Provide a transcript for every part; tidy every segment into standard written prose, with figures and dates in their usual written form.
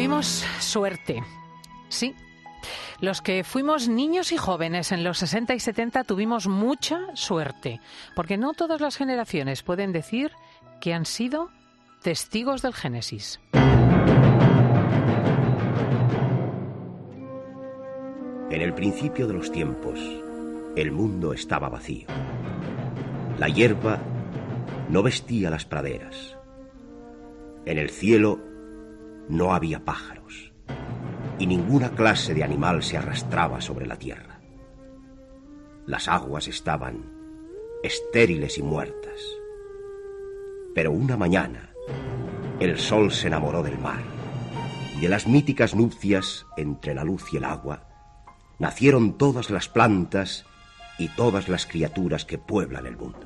Tuvimos suerte, sí. Los que fuimos niños y jóvenes en los 60 y 70 tuvimos mucha suerte, porque no todas las generaciones pueden decir que han sido testigos del Génesis. En el principio de los tiempos, el mundo estaba vacío. La hierba no vestía las praderas. En el cielo no había pájaros, y ninguna clase de animal se arrastraba sobre la tierra. Las aguas estaban estériles y muertas. Pero una mañana, el sol se enamoró del mar, y de las míticas nupcias entre la luz y el agua, nacieron todas las plantas y todas las criaturas que pueblan el mundo.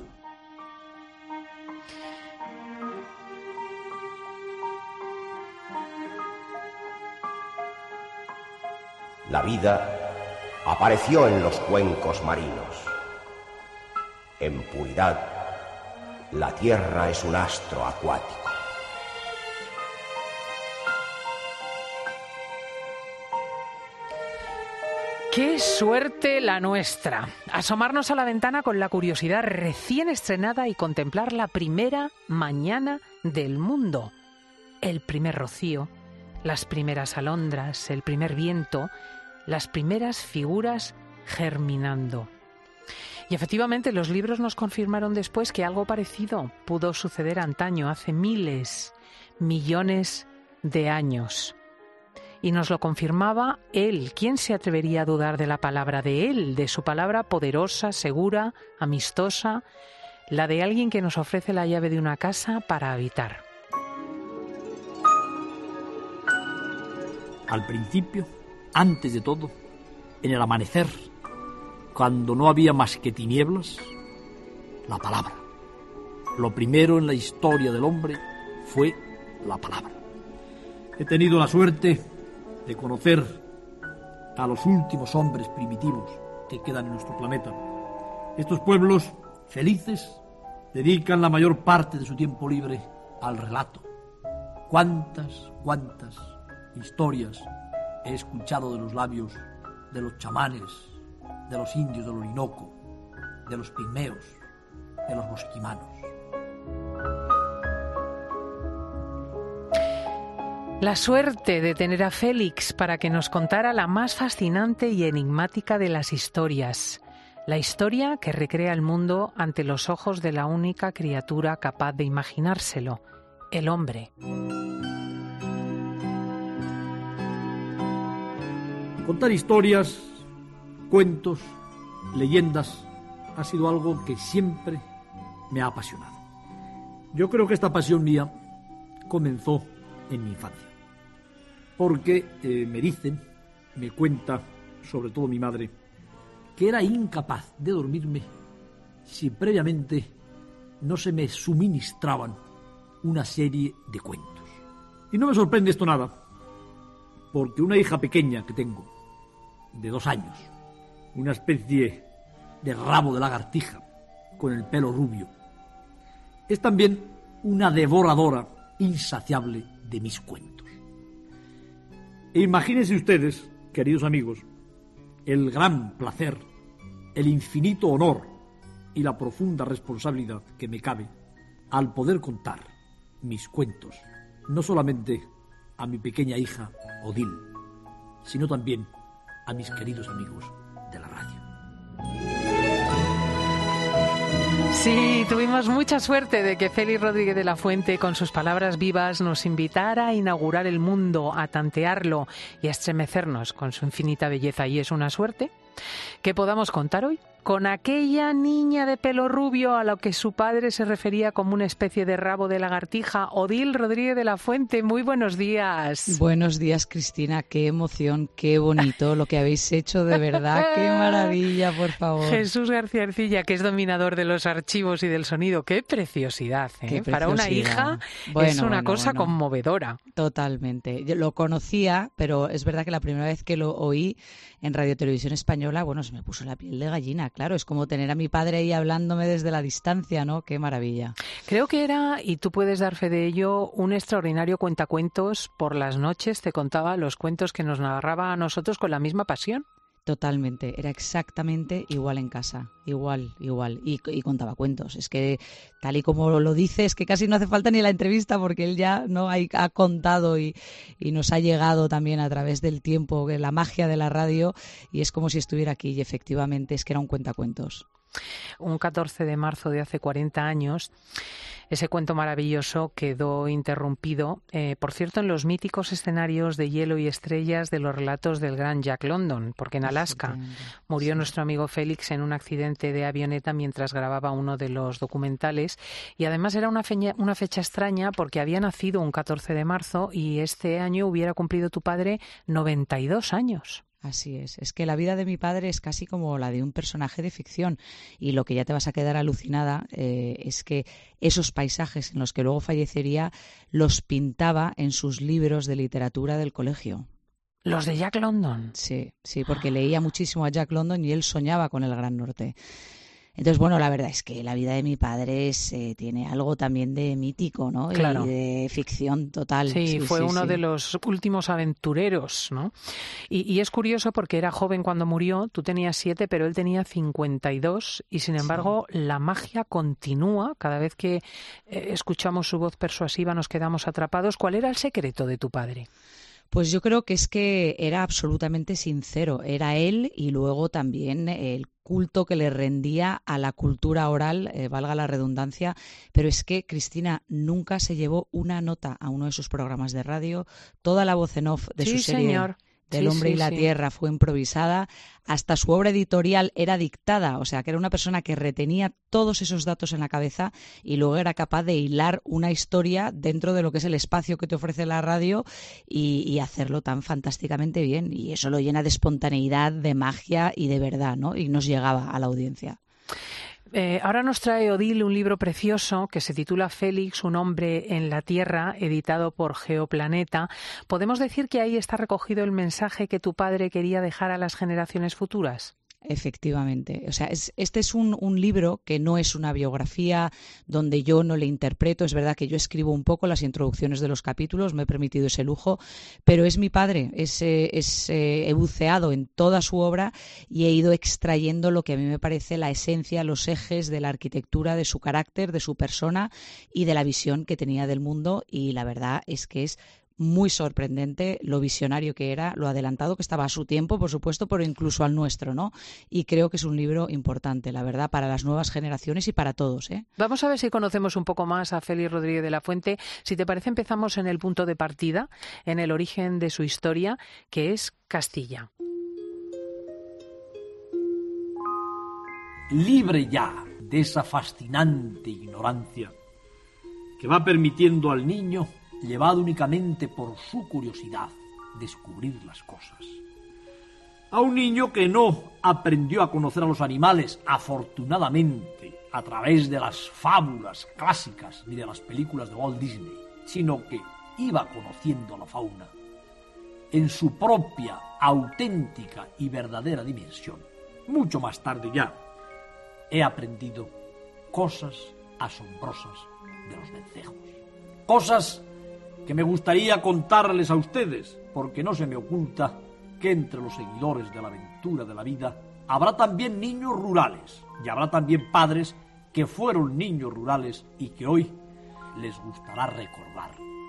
La vida apareció en los cuencos marinos. En puridad, la tierra es un astro acuático. ¡Qué suerte la nuestra! Asomarnos a la ventana con la curiosidad recién estrenada y contemplar la primera mañana del mundo. El primer rocío, las primeras alondras, el primer viento, las primeras figuras germinando. Y efectivamente los libros nos confirmaron después que algo parecido pudo suceder antaño, hace miles, millones de años. Y nos lo confirmaba él. ¿Quién se atrevería a dudar de la palabra de él, de su palabra poderosa, segura, amistosa, la de alguien que nos ofrece la llave de una casa para habitar? Al principio, antes de todo, en el amanecer, cuando no había más que tinieblas, la palabra. Lo primero en la historia del hombre fue la palabra. He tenido la suerte de conocer a los últimos hombres primitivos que quedan en nuestro planeta. Estos pueblos felices dedican la mayor parte de su tiempo libre al relato. ¿Cuántas historias he escuchado de los labios de los chamanes, de los indios del Orinoco, de los pigmeos, de los bosquimanos? La suerte de tener a Félix para que nos contara la más fascinante y enigmática de las historias. La historia que recrea el mundo ante los ojos de la única criatura capaz de imaginárselo, el hombre. Contar historias, cuentos, leyendas, ha sido algo que siempre me ha apasionado. Yo creo que esta pasión mía comenzó en mi infancia. Porque me cuenta, sobre todo mi madre, que era incapaz de dormirme si previamente no se me suministraban una serie de cuentos. Y no me sorprende esto nada, porque una hija pequeña que tengo, de 2 años, una especie de rabo de lagartija con el pelo rubio, es también una devoradora insaciable de mis cuentos. E imagínense ustedes, queridos amigos, el gran placer, el infinito honor y la profunda responsabilidad que me cabe al poder contar mis cuentos, no solamente a mi pequeña hija Odil, sino también a mis queridos amigos de la radio. Sí, tuvimos mucha suerte de que Félix Rodríguez de la Fuente, con sus palabras vivas, nos invitara a inaugurar el mundo, a tantearlo y a estremecernos con su infinita belleza. Y es una suerte que podamos contar hoy con aquella niña de pelo rubio a la que su padre se refería como una especie de rabo de lagartija, Odil Rodríguez de la Fuente. Muy buenos días. Buenos días, Cristina. Qué emoción, qué bonito lo que habéis hecho, de verdad. Qué maravilla, por favor. Jesús García Ercilla, que es dominador de los archivos y del sonido. Qué preciosidad, ¿eh? Qué preciosidad. Para una hija es una cosa conmovedora. Totalmente. Yo lo conocía, pero es verdad que la primera vez que lo oí en Radio Televisión Española española, bueno, se me puso la piel de gallina, claro, es como tener a mi padre ahí hablándome desde la distancia, ¿no? Qué maravilla. Creo que era, y tú puedes dar fe de ello, un extraordinario cuentacuentos. Por las noches te contaba los cuentos que nos narraba a nosotros con la misma pasión. Totalmente, era exactamente igual en casa, igual, y contaba cuentos. Es que tal y como lo dice, es que casi no hace falta ni la entrevista porque él ya no ha contado y nos ha llegado también a través del tiempo, la magia de la radio, y es como si estuviera aquí, y efectivamente es que era un cuentacuentos. Un 14 de marzo de hace 40 años, ese cuento maravilloso quedó interrumpido, por cierto, en los míticos escenarios de hielo y estrellas de los relatos del gran Jack London, porque en Alaska murió nuestro amigo Félix en un accidente de avioneta mientras grababa uno de los documentales, y además era una fecha extraña porque había nacido un 14 de marzo y este año hubiera cumplido tu padre 92 años. Así es que la vida de mi padre es casi como la de un personaje de ficción, y lo que ya te vas a quedar alucinada es que esos paisajes en los que luego fallecería los pintaba en sus libros de literatura del colegio. ¿Los de Jack London? Sí, porque leía muchísimo a Jack London y él soñaba con el Gran Norte. Entonces, bueno, la verdad es que la vida de mi padre tiene algo también de mítico, ¿no? Claro. Y de ficción total. Sí, fue uno de los últimos aventureros, ¿no? Y es curioso porque era joven cuando murió, tú tenías 7, pero él tenía 52, y sin embargo la magia continúa. Cada vez que escuchamos su voz persuasiva nos quedamos atrapados. ¿Cuál era el secreto de tu padre? Pues yo creo que es que era absolutamente sincero. Era él y luego también el culto que le rendía a la cultura oral, valga la redundancia, pero es que Cristina nunca se llevó una nota a uno de sus programas de radio. Toda la voz en off de su serie señor. del hombre y la tierra fue improvisada, hasta su obra editorial era dictada, o sea que era una persona que retenía todos esos datos en la cabeza y luego era capaz de hilar una historia dentro de lo que es el espacio que te ofrece la radio y hacerlo tan fantásticamente bien, y eso lo llena de espontaneidad, de magia y de verdad, ¿no? Y nos llegaba a la audiencia. Ahora nos trae Odile un libro precioso que se titula Félix, un hombre en la Tierra, editado por Geoplaneta. ¿Podemos decir que ahí está recogido el mensaje que tu padre quería dejar a las generaciones futuras? Efectivamente. O sea, este es un libro que no es una biografía donde yo no le interpreto. Es verdad que yo escribo un poco las introducciones de los capítulos, me he permitido ese lujo, pero es mi padre. He buceado en toda su obra y he ido extrayendo lo que a mí me parece la esencia, los ejes de la arquitectura, de su carácter, de su persona y de la visión que tenía del mundo, y la verdad es que es muy sorprendente lo visionario que era, lo adelantado que estaba a su tiempo, por supuesto, pero incluso al nuestro, ¿no? Y creo que es un libro importante, la verdad, para las nuevas generaciones y para todos, ¿eh? Vamos a ver si conocemos un poco más a Félix Rodríguez de la Fuente. Si te parece, empezamos en el punto de partida, en el origen de su historia, que es Castilla. Libre ya de esa fascinante ignorancia que va permitiendo al niño, llevado únicamente por su curiosidad, descubrir las cosas. A un niño que no aprendió a conocer a los animales, afortunadamente, a través de las fábulas clásicas ni de las películas de Walt Disney, sino que iba conociendo a la fauna en su propia, auténtica y verdadera dimensión. Mucho más tarde ya he aprendido cosas asombrosas de los vencejos. Cosas que me gustaría contarles a ustedes, porque no se me oculta que entre los seguidores de la aventura de la vida habrá también niños rurales y habrá también padres que fueron niños rurales y que hoy les gustará recordar.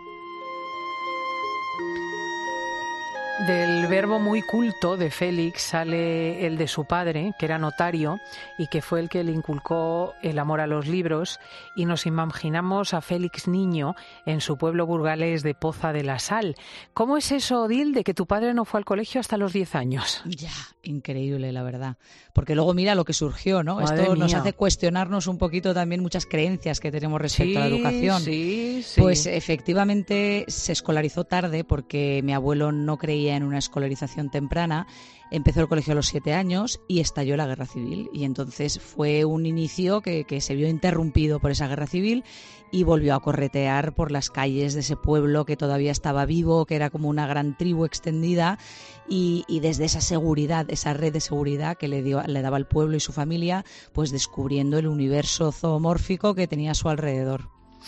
Del verbo muy culto de Félix sale el de su padre, que era notario y que fue el que le inculcó el amor a los libros, y nos imaginamos a Félix niño en su pueblo burgalés de Poza de la Sal. ¿Cómo es eso, Odile, de que tu padre no fue al colegio hasta los 10 años? Ya, increíble, la verdad. Porque luego mira lo que surgió, ¿no? Madre Esto nos mía. hace cuestionarnos un poquito también muchas creencias que tenemos respecto a la educación. Sí. Pues efectivamente se escolarizó tarde porque mi abuelo no creía seguía en una escolarización temprana, empezó el colegio a los 7 años y estalló la guerra civil. Y entonces fue un inicio que se vio interrumpido por esa guerra civil y volvió a corretear por las calles de ese pueblo que todavía estaba vivo, que era como una gran tribu extendida, y desde esa seguridad, esa red de seguridad que le daba al pueblo y su familia, pues descubriendo el universo zoomórfico que tenía a su alrededor.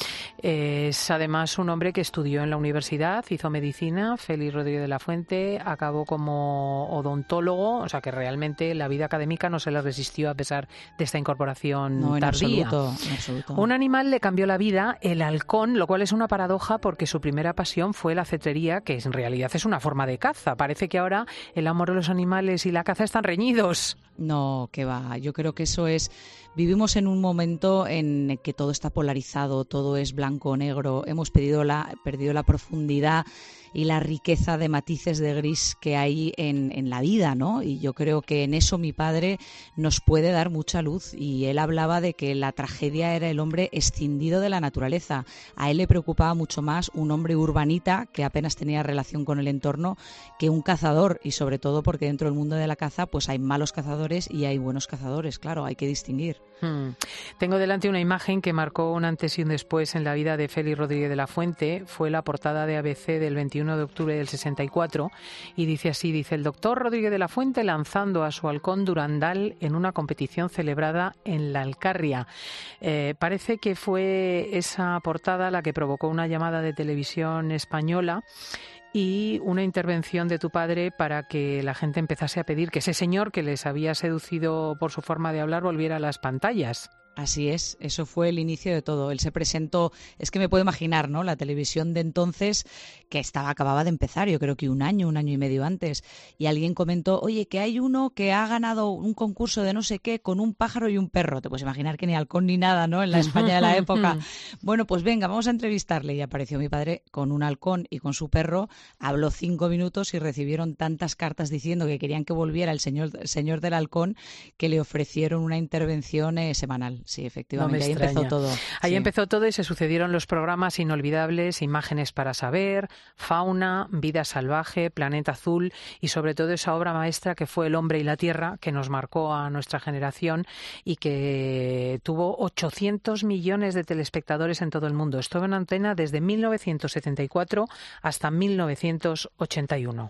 Es además un hombre que estudió en la universidad, hizo medicina, Félix Rodríguez de la Fuente, acabó como odontólogo, o sea que realmente la vida académica no se le resistió a pesar de esta incorporación tardía. En absoluto. Un animal le cambió la vida, el halcón, lo cual es una paradoja porque su primera pasión fue la cetrería, que en realidad es una forma de caza. Parece que ahora el amor de los animales y la caza están reñidos. No, que va. Yo creo que eso es... Vivimos en un momento en que todo está polarizado, todo es blanco o negro. Hemos perdido la profundidad y la riqueza de matices de gris que hay en la vida, ¿no? Y yo creo que en eso mi padre nos puede dar mucha luz. Y él hablaba de que la tragedia era el hombre escindido de la naturaleza. A él le preocupaba mucho más un hombre urbanita que apenas tenía relación con el entorno que un cazador, y sobre todo porque dentro del mundo de la caza pues hay malos cazadores y hay buenos cazadores, claro, hay que distinguir. Tengo delante una imagen que marcó un antes y un después en la vida de Félix Rodríguez de la Fuente. Fue la portada de ABC del 21 de octubre del 64 y dice así, dice: el doctor Rodríguez de la Fuente lanzando a su halcón Durandal en una competición celebrada en la Alcarria. Parece que fue esa portada la que provocó una llamada de televisión española y una intervención de tu padre para que la gente empezase a pedir que ese señor que les había seducido por su forma de hablar volviera a las pantallas. Así es, eso fue el inicio de todo. Él se presentó, es que me puedo imaginar, ¿no? La televisión de entonces que acababa de empezar, yo creo que un año y medio antes, y alguien comentó, oye, que hay uno que ha ganado un concurso de no sé qué con un pájaro y un perro. Te puedes imaginar que ni halcón ni nada, ¿no? En la España de la época. Bueno, pues venga, vamos a entrevistarle. Y apareció mi padre con un halcón y con su perro, habló 5 minutos y recibieron tantas cartas diciendo que querían que volviera el señor del halcón que le ofrecieron una intervención semanal. Sí, efectivamente, ahí empezó todo. Ahí empezó todo y se sucedieron los programas inolvidables, Imágenes para saber, Fauna, Vida salvaje, Planeta azul y sobre todo esa obra maestra que fue El hombre y la tierra, que nos marcó a nuestra generación y que tuvo 800 millones de telespectadores en todo el mundo. Estuvo en antena desde 1974 hasta 1981.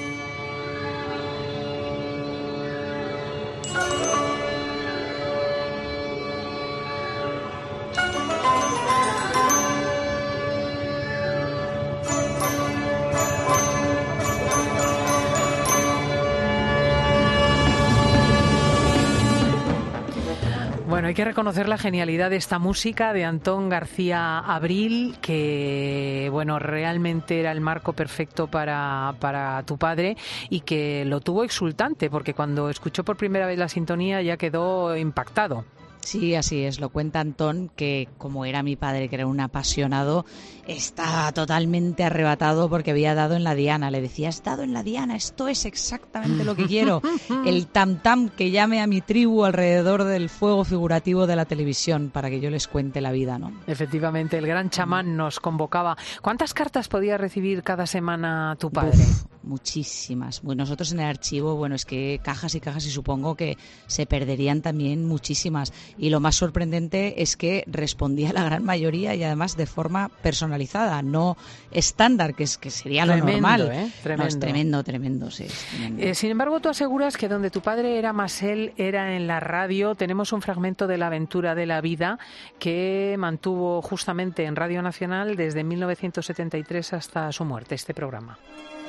Bueno, hay que reconocer la genialidad de esta música de Antón García Abril, que bueno, realmente era el marco perfecto para tu padre y que lo tuvo exultante, porque cuando escuchó por primera vez la sintonía ya quedó impactado. Sí, así es, lo cuenta Antón, que como era mi padre, que era un apasionado, estaba totalmente arrebatado porque había dado en la diana. Le decía, has dado en la diana, esto es exactamente lo que quiero. El tam-tam que llame a mi tribu alrededor del fuego figurativo de la televisión para que yo les cuente la vida, ¿no? Efectivamente, el gran chamán nos convocaba. ¿Cuántas cartas podía recibir cada semana tu padre? Muchísimas. Bueno, nosotros en el archivo, bueno, es que cajas y cajas, y supongo que se perderían también muchísimas. Y lo más sorprendente es que respondía la gran mayoría y además de forma personalizada, no estándar, que sería lo normal. Tremendo. No, es tremendo, sí. Tremendo. Sin embargo, tú aseguras que donde tu padre era más él, era en la radio. Tenemos un fragmento de La aventura de la vida que mantuvo justamente en Radio Nacional desde 1973 hasta su muerte, este programa.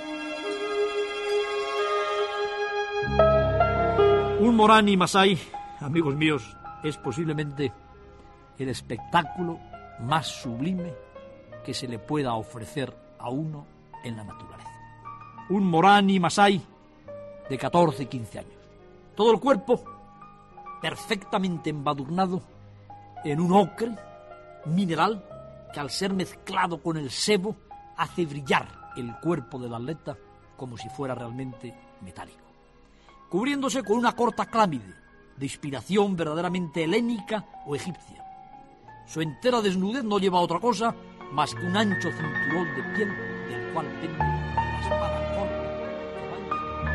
Un Morani Masai, amigos míos, es posiblemente el espectáculo más sublime que se le pueda ofrecer a uno en la naturaleza. Un Morani Masai de 14, 15 años. Todo el cuerpo perfectamente embadurnado en un ocre mineral que al ser mezclado con el sebo hace brillar el cuerpo del atleta como si fuera realmente metálico. Cubriéndose con una corta clámide de inspiración verdaderamente helénica o egipcia. Su entera desnudez no lleva otra cosa más que un ancho cinturón de piel del cual pende la espada corta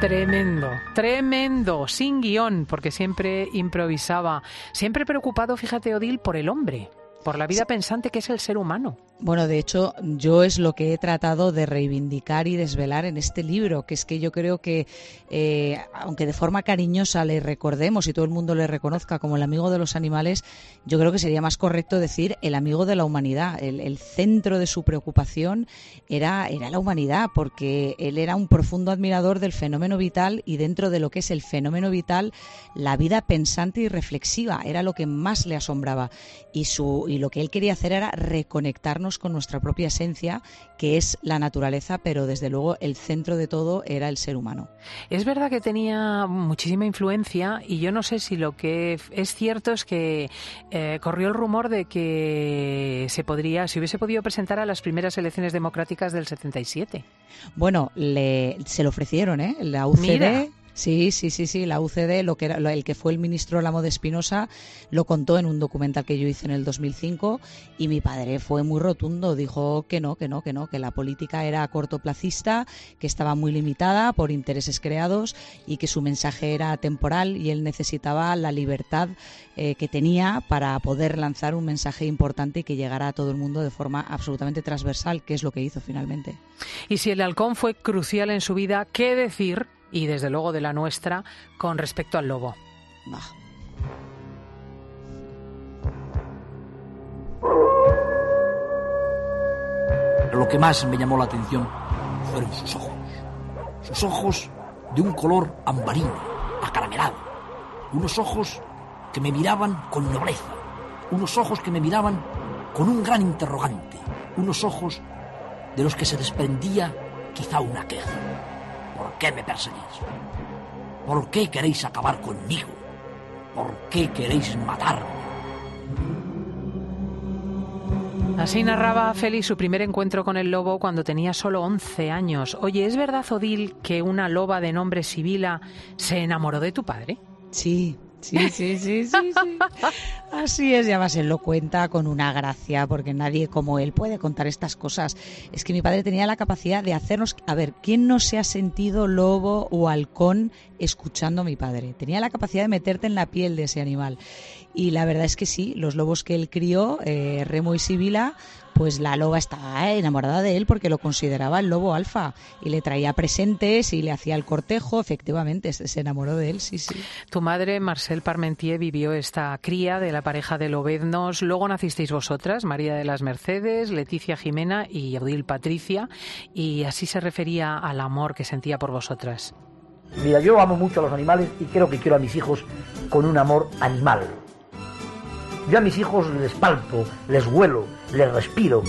Tremendo, sin guión, porque siempre improvisaba, siempre preocupado, fíjate, Odile, por el hombre, por la vida pensante que es el ser humano. Bueno, de hecho, yo es lo que he tratado de reivindicar y desvelar en este libro, que es que yo creo que, aunque de forma cariñosa le recordemos y todo el mundo le reconozca como el amigo de los animales, yo creo que sería más correcto decir el amigo de la humanidad. El centro de su preocupación era la humanidad, porque él era un profundo admirador del fenómeno vital y dentro de lo que es el fenómeno vital, la vida pensante y reflexiva era lo que más le asombraba. Y lo que él quería hacer era reconectarnos con nuestra propia esencia, que es la naturaleza, pero desde luego el centro de todo era el ser humano. Es verdad que tenía muchísima influencia y yo no sé si lo que es cierto es que corrió el rumor de que se hubiese podido presentar a las primeras elecciones democráticas del 77. Bueno, se lo ofrecieron, la UCD. Mira. Sí, la UCD, el que fue el ministro Lamo de Espinosa, lo contó en un documental que yo hice en el 2005 y mi padre fue muy rotundo, dijo que no, que la política era cortoplacista, que estaba muy limitada por intereses creados y que su mensaje era temporal y él necesitaba la libertad que tenía para poder lanzar un mensaje importante y que llegara a todo el mundo de forma absolutamente transversal, que es lo que hizo finalmente. Y si el halcón fue crucial en su vida, ¿qué decir? Y desde luego de la nuestra, con respecto al lobo. Bah. Pero lo que más me llamó la atención fueron sus ojos. Sus ojos de un color ambarino, acaramelado. Unos ojos que me miraban con nobleza. Unos ojos que me miraban con un gran interrogante. Unos ojos de los que se desprendía quizá una queja. ¿Por qué me perseguís? ¿Por qué queréis acabar conmigo? ¿Por qué queréis matarme? Así narraba Félix su primer encuentro con el lobo cuando tenía solo 11 años. Oye, ¿es verdad, Odile, que una loba de nombre Sibila se enamoró de tu padre? Sí. Así es, y además él lo cuenta con una gracia, porque nadie como él puede contar estas cosas. Es que mi padre tenía la capacidad de hacernos... A ver, ¿quién no se ha sentido lobo o halcón escuchando a mi padre? Tenía la capacidad de meterte en la piel de ese animal. Y la verdad es que sí, los lobos que él crió, Remo y Sibila, pues la loba estaba enamorada de él porque lo consideraba el lobo alfa y le traía presentes y le hacía el cortejo. Efectivamente, se enamoró de él, sí. Tu madre, Marcel Parmentier, vivió esta cría de la pareja de lobeznos. Luego nacisteis vosotras, María de las Mercedes, Leticia Jimena y Odile Patricia, y así se refería al amor que sentía por vosotras. Mira, yo amo mucho a los animales y creo que quiero a mis hijos con un amor animal. Yo a mis hijos les palpo, les huelo, les respiro.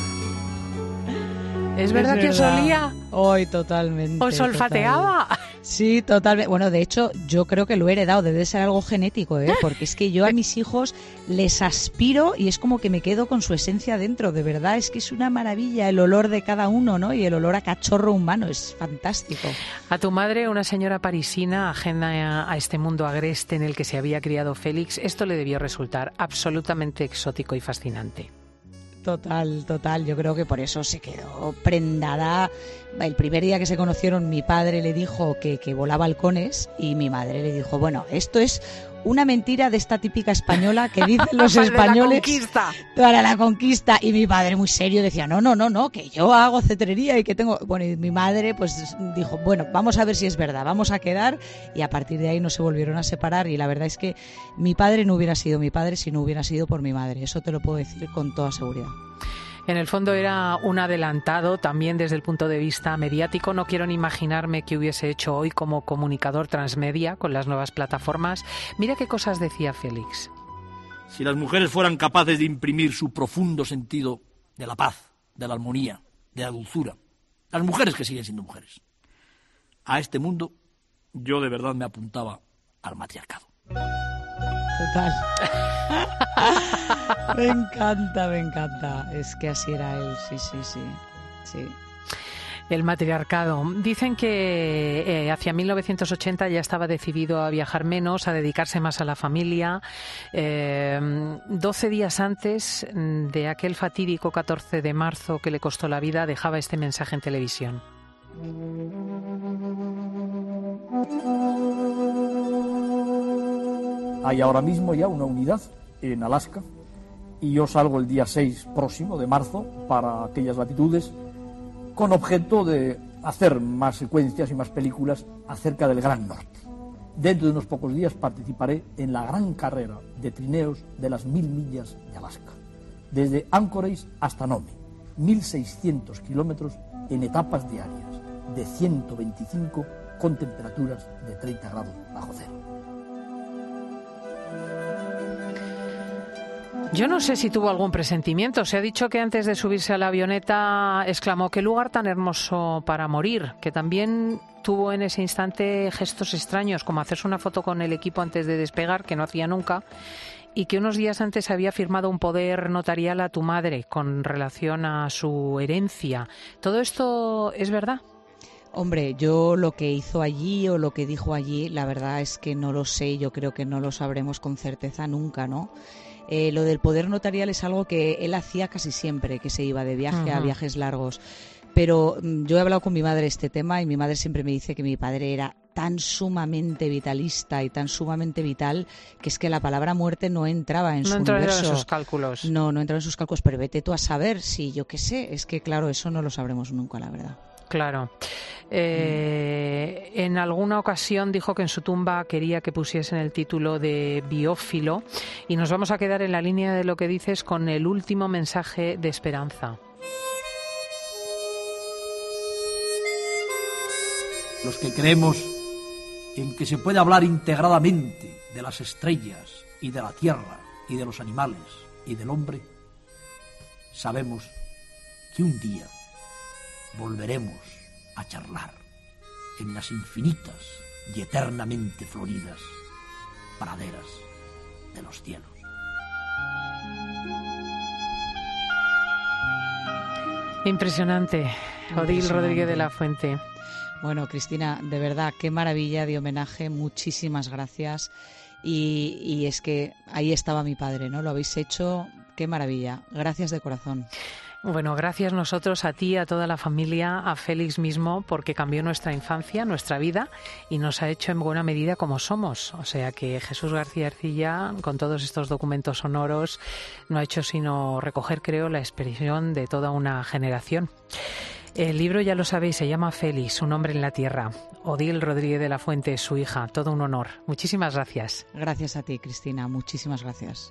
¿Es verdad que os olía? Hoy totalmente. ¿Os olfateaba? Total. Sí, totalmente. Bueno, de hecho, yo creo que lo he heredado. Debe ser algo genético, porque es que yo a mis hijos les aspiro y es como que me quedo con su esencia dentro. De verdad, es que es una maravilla el olor de cada uno, ¿no? Y el olor a cachorro humano es fantástico. A tu madre, una señora parisina ajena a este mundo agreste en el que se había criado Félix, esto le debió resultar absolutamente exótico y fascinante. Total. Yo creo que por eso se quedó prendada. El primer día que se conocieron, mi padre le dijo que volaba halcones y mi madre le dijo, bueno, esto es una mentira de esta típica española que dicen los españoles para la conquista. Y mi padre muy serio decía, no, que yo hago cetrería y que tengo... Bueno, y mi madre pues dijo, bueno, vamos a ver si es verdad, vamos a quedar, y a partir de ahí no se volvieron a separar. Y la verdad es que mi padre no hubiera sido mi padre si no hubiera sido por mi madre, eso te lo puedo decir con toda seguridad. En el fondo era un adelantado también desde el punto de vista mediático. No quiero ni imaginarme qué hubiese hecho hoy como comunicador transmedia con las nuevas plataformas. Mira qué cosas decía Félix. Si las mujeres fueran capaces de imprimir su profundo sentido de la paz, de la armonía, de la dulzura, las mujeres que siguen siendo mujeres, a este mundo, yo de verdad me apuntaba al matriarcado. Total. Me encanta. Es que así era él, sí. El matriarcado. Dicen que hacia 1980 ya estaba decidido a viajar menos, a dedicarse más a la familia. 12 días antes de aquel fatídico 14 de marzo que le costó la vida, dejaba este mensaje en televisión. Hay ahora mismo ya una unidad en Alaska y yo salgo el día 6 próximo de marzo para aquellas latitudes con objeto de hacer más secuencias y más películas acerca del Gran Norte. Dentro de unos pocos días participaré en la gran carrera de trineos de las 1000 millas de Alaska, desde Anchorage hasta Nome, 1600 kilómetros en etapas diarias, de 125 con temperaturas de 30 grados bajo cero. Yo no sé si tuvo algún presentimiento. Se ha dicho que antes de subirse a la avioneta exclamó: qué lugar tan hermoso para morir, que también tuvo en ese instante gestos extraños, como hacerse una foto con el equipo antes de despegar, que no hacía nunca, y que unos días antes había firmado un poder notarial a tu madre con relación a su herencia. ¿Todo esto es verdad? Hombre, yo lo que hizo allí o lo que dijo allí, la verdad es que no lo sé. Yo creo que no lo sabremos con certeza nunca, ¿no? Lo del poder notarial es algo que él hacía casi siempre, que se iba de viaje a viajes largos. Pero yo he hablado con mi madre este tema y mi madre siempre me dice que mi padre era tan sumamente vitalista y tan sumamente vital que es que la palabra muerte no entraba en su universo. No entraba en sus cálculos. No entraba en sus cálculos, pero vete tú a saber si, yo qué sé, es que claro, eso no lo sabremos nunca, la verdad. Claro. En alguna ocasión dijo que en su tumba quería que pusiesen el título de biófilo, y nos vamos a quedar en la línea de lo que dices con el último mensaje de esperanza. Los que creemos en que se puede hablar integradamente de las estrellas y de la tierra y de los animales y del hombre, sabemos que un día volveremos a charlar en las infinitas y eternamente floridas praderas de los cielos. Impresionante. Odil Rodríguez de la Fuente. Bueno, Cristina, de verdad, qué maravilla de homenaje, muchísimas gracias. Y es que ahí estaba mi padre, ¿no? Lo habéis hecho, qué maravilla. Gracias de corazón. Bueno, gracias nosotros, a ti, a toda la familia, a Félix mismo, porque cambió nuestra infancia, nuestra vida, y nos ha hecho en buena medida como somos. O sea que Jesús García Ercilla, con todos estos documentos sonoros, no ha hecho sino recoger, creo, la expresión de toda una generación. El libro, ya lo sabéis, se llama Félix, un hombre en la tierra. Odil Rodríguez de la Fuente, su hija, todo un honor. Muchísimas gracias. Gracias a ti, Cristina, muchísimas gracias.